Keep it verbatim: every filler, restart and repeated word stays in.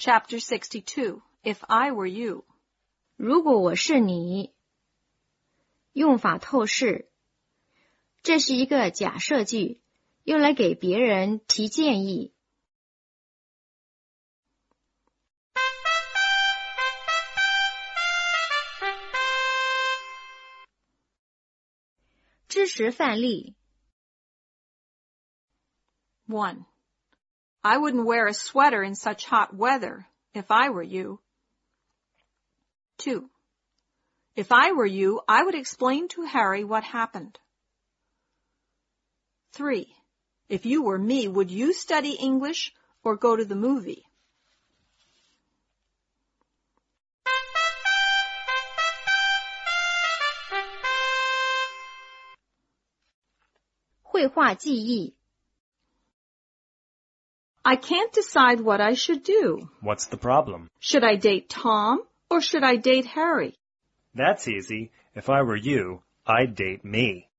Chapter sixty-two, If I Were You. 如果我是你，用法透视。这是一个假设句，用来给别人提建议。知识范例 one. I wouldn't wear a sweater in such hot weather if I were you. two. If I were you, I would explain to Harry what happened. three. If you were me, would you study English or go to the movie? 绘画记忆 I can't decide what I should do. What's the problem? Should I date Tom or should I date Harry? That's easy. If I were you, I'd date me.